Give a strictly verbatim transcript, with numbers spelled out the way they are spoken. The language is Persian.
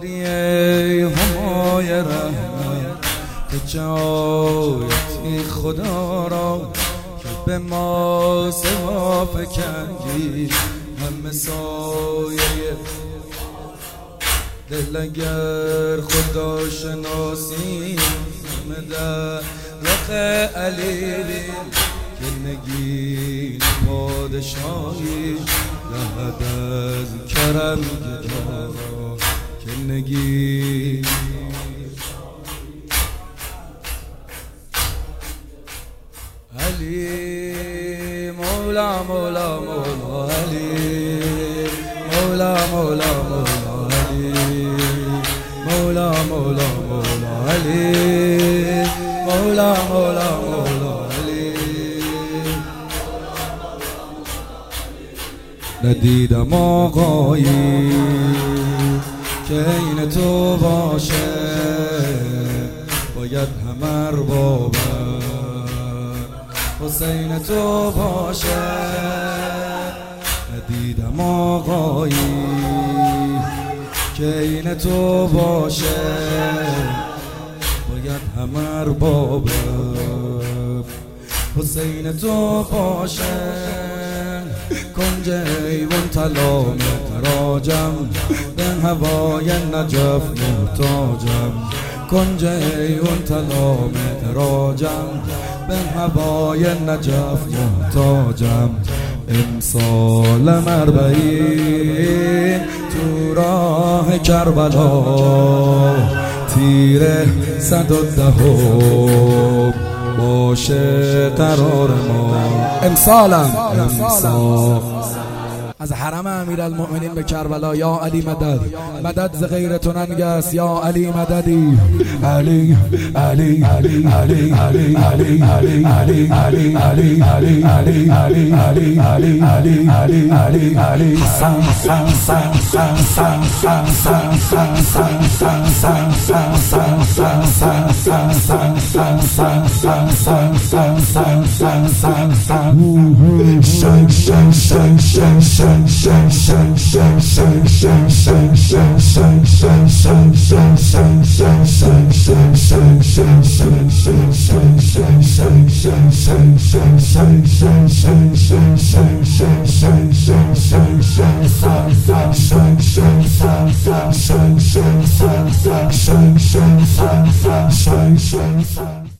علی همای رحمت که جایتی خدا را که به ما سوا فکندی همه سایه دل اگر خدا شناسی همه در رخ علی بین که نگین پادشاهی لحد از کرم گدارا که نگین علی مولا مولا مولا علی مولا مولا مولا علی مولا مولا مولا علی مولا مولا مولا علی ندیدم آقایی که این تو باشه باید همه اربابم حسین تو باشه ندیدم آقایی که این تو باشه باید همه اربابم حسین تو باشه کنج ایوان طلا مهراجم به هوای نجف محتاجم کنج ایوان طلا مهراجم به هوای نجف محتاجم امسال اربعین تو راه کربلا تیر صد و دهم باشه قرار ما امسالم امسال از حرم امیرالمؤمنین به کربلا یا علی مدد مدد ز غیر تو ننگس یا علی مددی علی علی علی علی علی علی علی علی علی علی علی علی علی علی علی علی علی علی علی حسن حسن حسن حسن حسن حسن حسن Shine, shine, shine, shine, shine, shine, shine, shine.